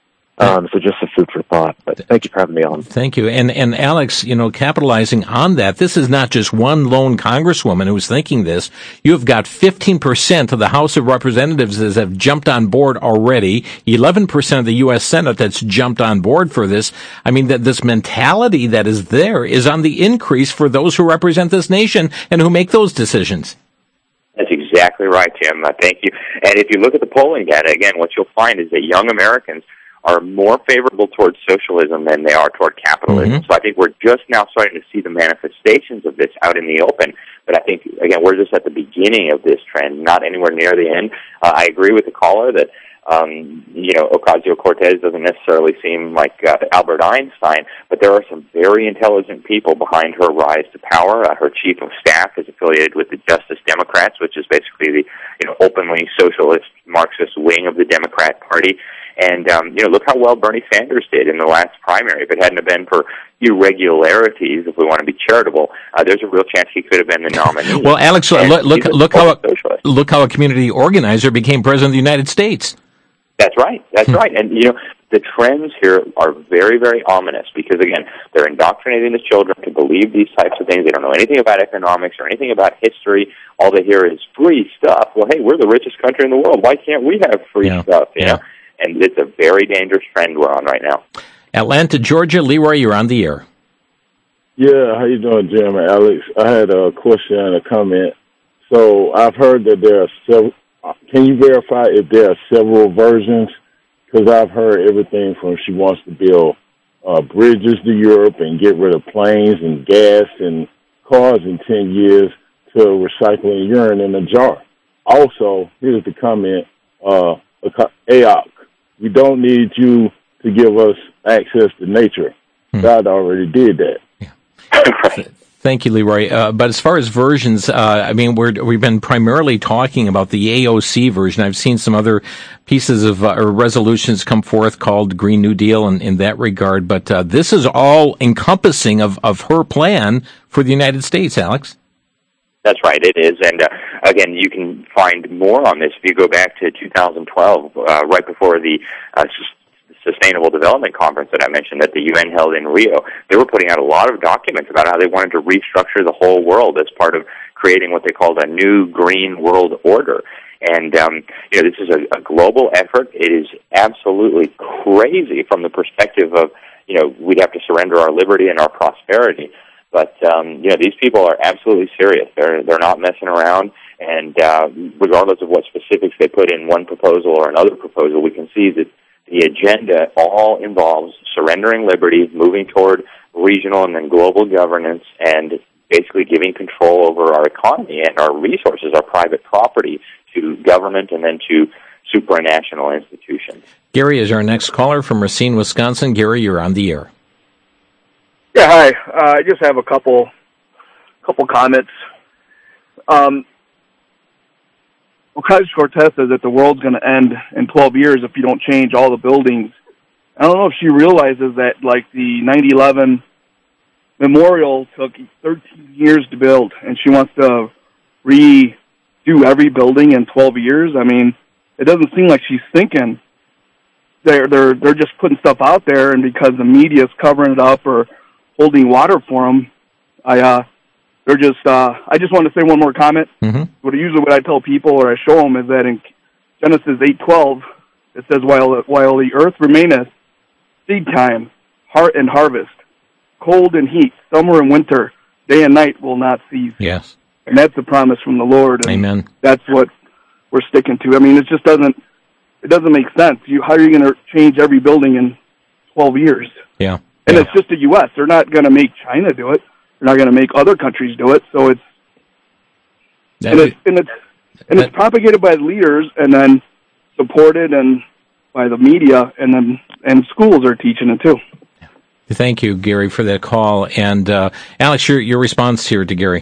Um, so just a food for thought. But thank you for having me on. Thank you. And, and Alex, you know, capitalizing on that, this is not just one lone congresswoman who's thinking this. You've got fifteen percent of the House of Representatives that have jumped on board already, eleven percent of the U S Senate that's jumped on board for this. I mean, that this mentality that is there is on the increase for those who represent this nation and who make those decisions. That's exactly right, Jim. Uh, thank you. And if you look at the polling data, again, what you'll find is that young Americans are more favorable towards socialism than they are toward capitalism. Mm-hmm. So I think we're just now starting to see the manifestations of this out in the open. But I think, again, we're just at the beginning of this trend, not anywhere near the end. Uh, I agree with the caller that, um, you know, Ocasio-Cortez doesn't necessarily seem like uh, Albert Einstein, but there are some very intelligent people behind her rise to power. Uh, her chief of staff is affiliated with the Justice Democrats, which is basically the, you know, openly socialist Marxist wing of the Democrat Party. And, um, you know, look how well Bernie Sanders did in the last primary. If it hadn't have been for irregularities, if we want to be charitable, uh, there's a real chance he could have been the nominee. Well, Alex, and look, look, look how a, look how a community organizer became president of the United States. That's right. That's right. And, you know, the trends here are very, very ominous because, again, they're indoctrinating the children to believe these types of things. They don't know anything about economics or anything about history. All they hear is free stuff. Well, hey, we're the richest country in the world. Why can't we have free yeah. stuff? You yeah. know? And it's a very dangerous trend we're on right now. Atlanta, Georgia. Leroy, you're on the air. Yeah, how you doing, Jim and Alex? I had a question and a comment. So I've heard that there are several. Can you verify if there are several versions? Because I've heard everything from she wants to build uh, bridges to Europe and get rid of planes and gas and cars in ten years to recycling urine in a jar. Also, here's the comment, uh, A O C. We don't need you to give us access to nature. Hmm. God already did that. Yeah. Thank you, Leroy. Uh, but as far as versions, uh, I mean, we're, we've been primarily talking about the A O C version. I've seen some other pieces of uh, or resolutions come forth called Green New Deal in, in that regard. But uh, this is all encompassing of, of her plan for the United States, Alex. That's right, it is. And, uh, again, you can find more on this if you go back to two thousand twelve, uh, right before the uh, Sustainable Development Conference that I mentioned that the U N held in Rio. They were putting out a lot of documents about how they wanted to restructure the whole world as part of, creating what they called a new green world order. And, um, you know, this is a, a global effort. It is absolutely crazy from the perspective of, you know, we'd have to surrender our liberty and our prosperity. But, um, you know, these people are absolutely serious. They're, they're not messing around. And uh, regardless of what specifics they put in one proposal or another proposal, we can see that the agenda all involves surrendering liberty, moving toward regional and then global governance, and basically giving control over our economy and our resources, our private property, to government and then to supranational institutions. Gary is our next caller from Racine, Wisconsin. Gary, you're on the air. Yeah, hi. Uh, I just have a couple couple comments. Um, Ocasio-Cortez says that the world's going to end in twelve years if you don't change all the buildings. I don't know if she realizes that, like, the nine eleven memorial took thirteen years to build, and she wants to redo every building in twelve years. I mean, it doesn't seem like she's thinking. They're they're they're just putting stuff out there, and because the media's covering it up or holding water for them, I uh, they're just. Uh, I just want to say one more comment. Mm-hmm. What usually what I tell people or I show them is that in Genesis eight twelve it says, "While while the earth remaineth, seed time, heart and harvest, cold and heat, summer and winter, day and night will not cease." Yes, and that's the promise from the Lord. And amen. That's what we're sticking to. I mean, it just doesn't. It doesn't make sense. You, how are you going to change every building in twelve years? Yeah. And yeah. it's just the U S They're not going to make China do it. They're not going to make other countries do it. So it's that and, is, it's and it's and it's propagated by leaders and then supported and by the media, and then and schools are teaching it too. Thank you, Gary, for that call. And uh, Alex, your your response here to Gary.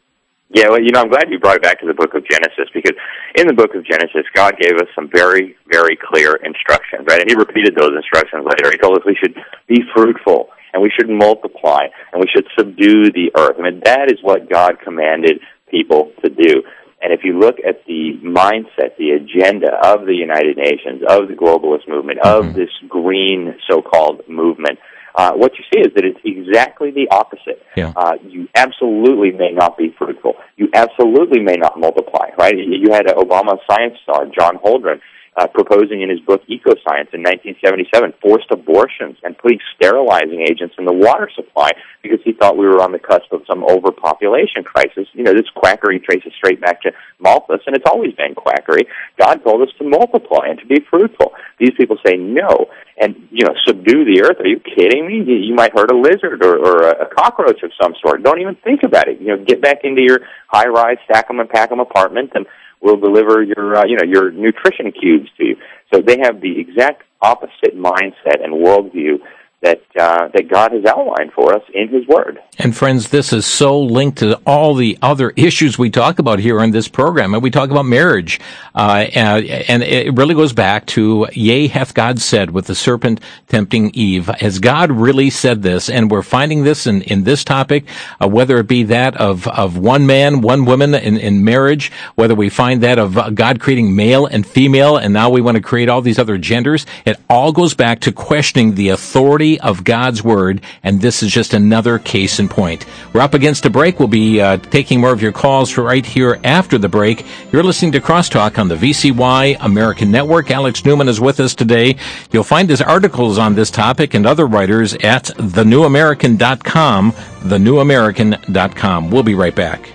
Yeah, well, you know, I'm glad you brought it back to the book of Genesis, because in the book of Genesis, God gave us some very, very clear instructions, right? And he repeated those instructions later. He told us we should be fruitful, and we should multiply, and we should subdue the earth. I mean, that is what God commanded people to do. And if you look at the mindset, the agenda of the United Nations, of the globalist movement, of mm-hmm. this green so-called movement, Uh, what you see is that it's exactly the opposite. Yeah. Uh, you absolutely may not be fruitful. You absolutely may not multiply, right? You had an Obama science star, John Holdren, uh, proposing in his book Ecoscience in nineteen seventy-seven forced abortions and putting sterilizing agents in the water supply because he thought we were on the cusp of some overpopulation crisis. You know, this quackery traces straight back to Malthus, and it's always been quackery. God told us to multiply and to be fruitful. These people say no. And, you know, subdue the earth. Are you kidding me? You might hurt a lizard or, or a cockroach of some sort. Don't even think about it. You know, get back into your high-rise, stack 'em and pack 'em apartment, and we'll deliver your, uh, you know, your nutrition cubes to you. So they have the exact opposite mindset and worldview that uh, that God has outlined for us in His Word. And friends, this is so linked to all the other issues we talk about here in this program. And we talk about marriage. Uh, and, and it really goes back to, yea, hath God said, with the serpent tempting Eve. Has God really said this? And we're finding this in, in this topic, uh, whether it be that of, of one man, one woman in, in marriage, whether we find that of God creating male and female, and now we want to create all these other genders. It all goes back to questioning the authority of God's Word, and this is just another case in point. We're up against a break. We'll be uh, taking more of your calls right here after the break. You're listening to Crosstalk on the V C Y American Network. Alex Newman is with us today. You'll find his articles on this topic and other writers at the new american dot com, the new american dot com. We'll be right back.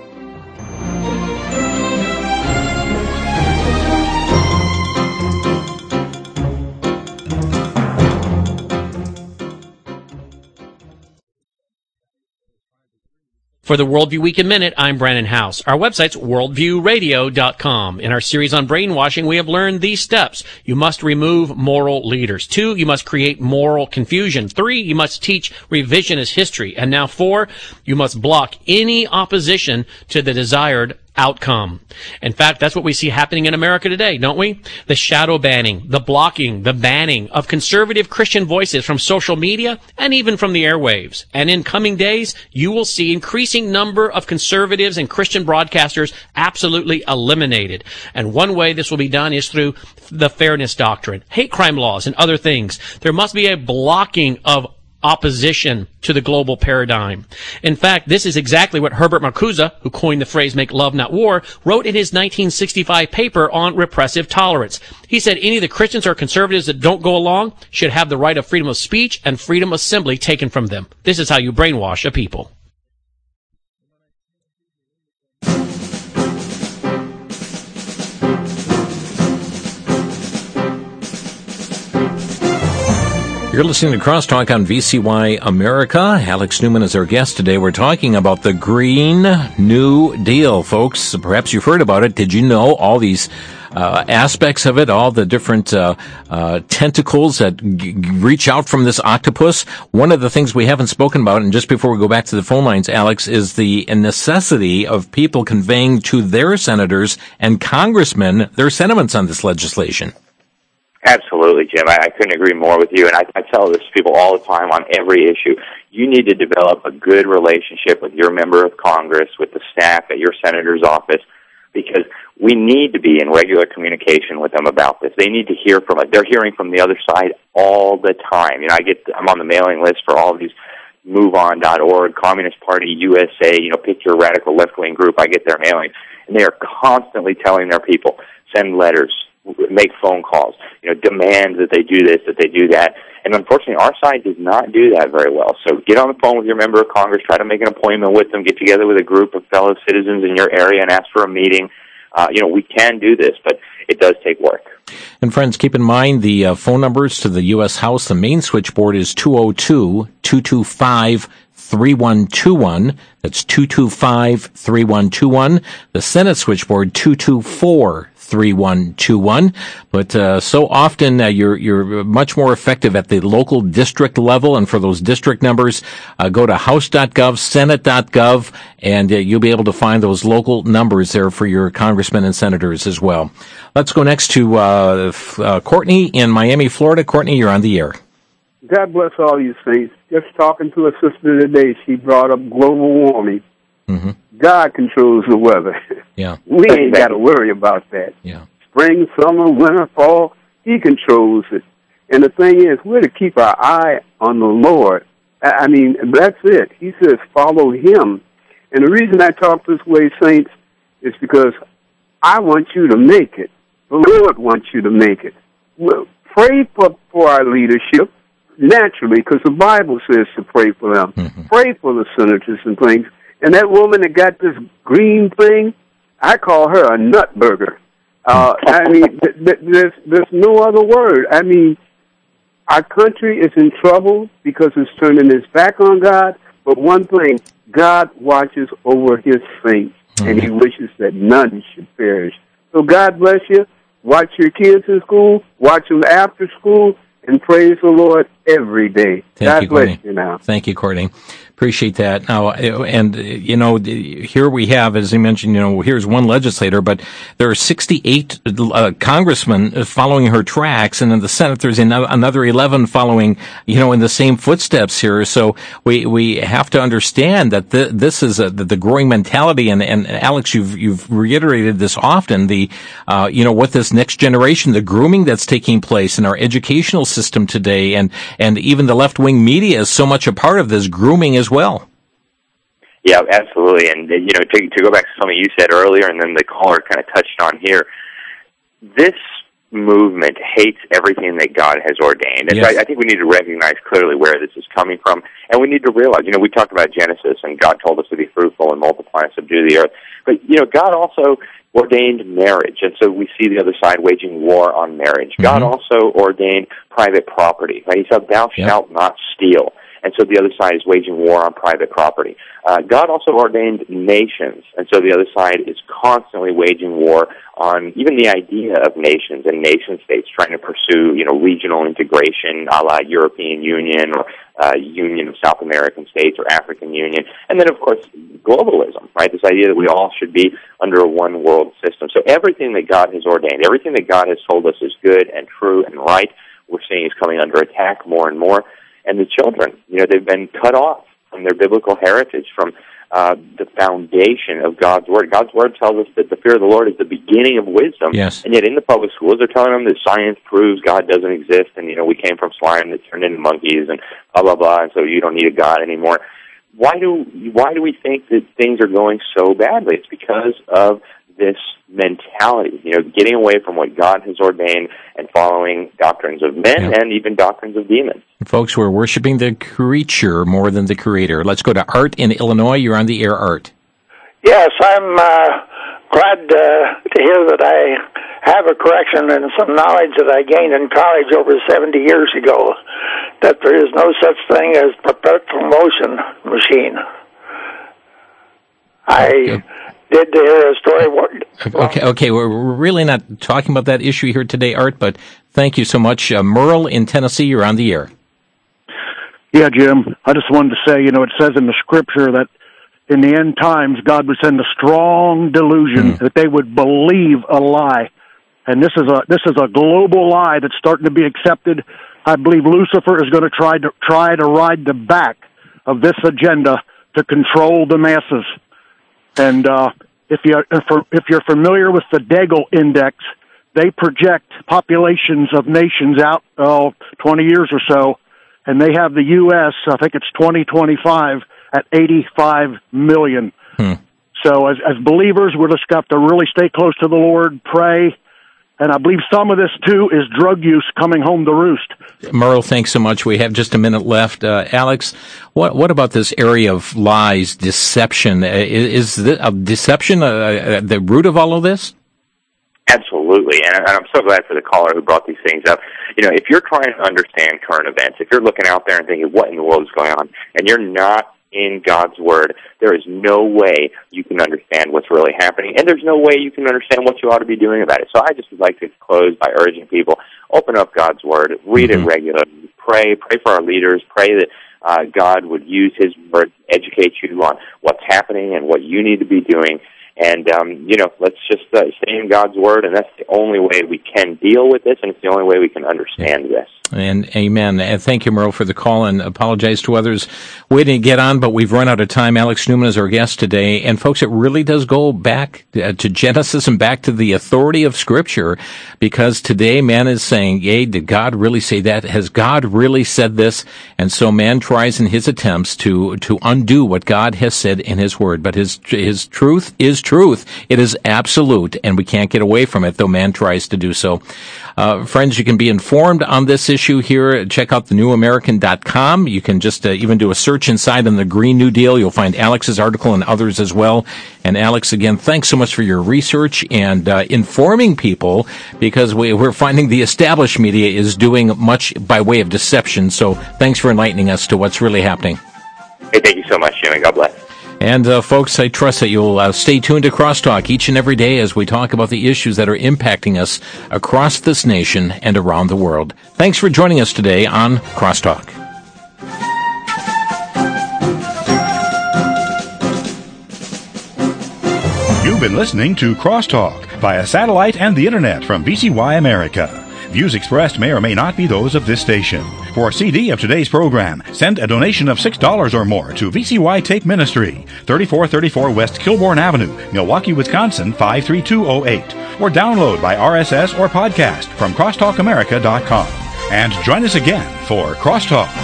For the Worldview Weekend Minute, I'm Brandon House. Our website's worldview radio dot com. In our series on brainwashing, we have learned these steps. You must remove moral leaders. Two, you must create moral confusion. Three, you must teach revisionist history. And now four, you must block any opposition to the desired outcome. In fact, that's what we see happening in America today, don't we? The shadow banning, the blocking, the banning of conservative Christian voices from social media and even from the airwaves. And in coming days, you will see increasing number of conservatives and Christian broadcasters absolutely eliminated. And one way this will be done is through the fairness doctrine, hate crime laws, and other things. There must be a blocking of opposition to the global paradigm. In fact, this is exactly what Herbert Marcuse, who coined the phrase "make love, not war," wrote in his nineteen sixty-five paper on repressive tolerance. He said any of the Christians or conservatives that don't go along should have the right of freedom of speech and freedom of assembly taken from them. This is how you brainwash a people. You're listening to Crosstalk on V C Y America. Alex Newman is our guest today. We're talking about the Green New Deal, folks. Perhaps you've heard about it. Did you know all these uh, aspects of it, all the different uh, uh, tentacles that g- reach out from this octopus? One of the things we haven't spoken about, and just before we go back to the phone lines, Alex, is the necessity of people conveying to their senators and congressmen their sentiments on this legislation. Absolutely, Jim. I, I couldn't agree more with you. And I, I tell this to people all the time on every issue. You need to develop a good relationship with your member of Congress, with the staff at your senator's office, because we need to be in regular communication with them about this. They need to hear from us. They're hearing from the other side all the time. You know, I get, I'm on the mailing list for all these move on dot org, Communist Party U S A, you know, pick your radical left-wing group. I get their mailing. And they are constantly telling their people, send letters, make phone calls, you know, demand that they do this, that they do that. And unfortunately, our side does not do that very well. So get on the phone with your member of Congress, try to make an appointment with them, get together with a group of fellow citizens in your area and ask for a meeting. Uh, you know, we can do this, but it does take work. And friends, keep in mind the uh, phone numbers to the U S House. The main switchboard is two oh two, two two five, three one two one. That's two two five, three one two one. The Senate switchboard, two two four, three one two one. But uh, so often uh, you're you're much more effective at the local district level, and for those district numbers, uh, go to house dot gov, senate dot gov, and uh, you'll be able to find those local numbers there for your congressmen and senators as well. Let's go next to uh, uh, Courtney in Miami, Florida. Courtney, you're on the air. God bless all you saints. Just talking to a sister today, she brought up global warming. Mm-hmm. God controls the weather. Yeah. We ain't got to worry about that. Yeah. Spring, summer, winter, fall, He controls it. And the thing is, we're to keep our eye on the Lord. I mean, that's it. He says, follow Him. And the reason I talk this way, saints, is because I want you to make it. The Lord wants you to make it. Well, pray for, for our leadership, naturally, because the Bible says to pray for them. Mm-hmm. Pray for the senators and things. And that woman that got this green thing, I call her a nut burger. Uh, I mean, th- th- there's there's no other word. I mean, our country is in trouble because it's turning its back on God. But one thing, God watches over His saints, mm-hmm. and He wishes that none should perish. So God bless you. Watch your kids in school. Watch them after school. And praise the Lord every day. Thank God you, bless Courtney. you now. Thank you, Courtney. Appreciate that. Now, and, you know, here we have, as you mentioned, you know, here's one legislator, but there are sixty-eight uh, congressmen following her tracks, and in the Senate there's another eleven following, you know, in the same footsteps here. So we we have to understand that the, this is a, the growing mentality, and, and Alex, you've you've reiterated this often, the, uh, you know, what this next generation, the grooming that's taking place in our educational system today, and, and even the left-wing media is so much a part of this grooming as well. Yeah, absolutely. And, you know, to, to go back to something you said earlier, and then the caller kind of touched on here, this movement hates everything that God has ordained. And yes. so I, I think we need to recognize clearly where this is coming from, and we need to realize, you know, we talked about Genesis, and God told us to be fruitful and multiply and subdue the earth. But, you know, God also ordained marriage, and so we see the other side waging war on marriage. Mm-hmm. God also ordained private property. Right? He said, thou yep. shalt not steal. And so the other side is waging war on private property. Uh, God also ordained nations, and so the other side is constantly waging war on even the idea of nations and nation states, trying to pursue, you know, regional integration, a la European Union or uh, Union of South American States or African Union. And then, of course, globalism, right? This idea that we all should be under a one-world system. So everything that God has ordained, everything that God has told us is good and true and right, we're seeing is coming under attack more and more. And the children, you know, they've been cut off from their biblical heritage, from uh, the foundation of God's Word. God's Word tells us that the fear of the Lord is the beginning of wisdom. Yes. And yet in the public schools, they're telling them that science proves God doesn't exist, and, you know, we came from slime that turned into monkeys, and blah, blah, blah, and so you don't need a God anymore. Why do why do we think that things are going so badly? It's because of this mentality, you know, getting away from what God has ordained and following doctrines of men yeah. and even doctrines of demons. Folks, we're worshiping the creature more than the creator. Let's go to Art in Illinois. You're on the air, Art. Yes, I'm uh, glad uh, to hear that I have a correction and some knowledge that I gained in college over seventy years ago, that there is no such thing as perpetual motion machine. I okay. did hear a story. Okay, okay, we're really not talking about that issue here today, Art, but thank you so much. Uh, Merle in Tennessee, you're on the air. Yeah, Jim, I just wanted to say, you know, it says in the scripture that in the end times, God would send a strong delusion mm. that they would believe a lie. And this is a this is a global lie that's starting to be accepted. I believe Lucifer is going to try to try to ride the back of this agenda to control the masses. And uh, if you if you're familiar with the Daigle Index, they project populations of nations out oh, twenty years or so, and they have the U S I think it's twenty twenty-five at eighty-five million. Hmm. So as as believers, we're just got to really stay close to the Lord, pray. And I believe some of this, too, is drug use coming home to roost. Merle, thanks so much. We have just a minute left. Uh, Alex, what what about this area of lies, deception? Is, is the, uh, deception uh, the root of all of this? Absolutely, and, and I'm so glad for the caller who brought these things up. You know, if you're trying to understand current events, if you're looking out there and thinking, what in the world is going on, and you're not in God's Word, there is no way you can understand what's really happening, and there's no way you can understand what you ought to be doing about it. So I just would like to close by urging people, open up God's Word, read mm-hmm. it regularly, pray, pray for our leaders, pray that uh, God would use His Word to educate you on what's happening and what you need to be doing. And, um, you know, let's just uh, stay in God's Word, and that's the only way we can deal with this, and it's the only way we can understand this. And amen. And thank you, Merle, for the call, and apologize to others waiting to get on, but we've run out of time. Alex Newman is our guest today. And folks, it really does go back uh, to Genesis and back to the authority of Scripture, because today man is saying, yea, did God really say that? Has God really said this? And so man tries in his attempts to, to undo what God has said in His Word. But His, His truth is truth. It is absolute, and we can't get away from it, though man tries to do so. Uh, friends, you can be informed on this issue here. Check out the new american dot com. You can just uh, even do a search inside on the Green New Deal. You'll find Alex's article and others as well. And Alex, again, thanks so much for your research and uh, informing people, because we, we're finding the established media is doing much by way of deception. So thanks for enlightening us to what's really happening. Hey, thank you so much, Jimmy. God bless. And, uh, folks, I trust that you'll uh, stay tuned to Crosstalk each and every day as we talk about the issues that are impacting us across this nation and around the world. Thanks for joining us today on Crosstalk. You've been listening to Crosstalk via satellite and the Internet from V C Y America. Views expressed may or may not be those of this station. For a C D of today's program, send a donation of six dollars or more to V C Y Tape Ministry, thirty-four thirty-four West Kilbourne Avenue, Milwaukee, Wisconsin, five three two oh eight. Or download by R S S or podcast from crosstalk america dot com. And join us again for Crosstalk.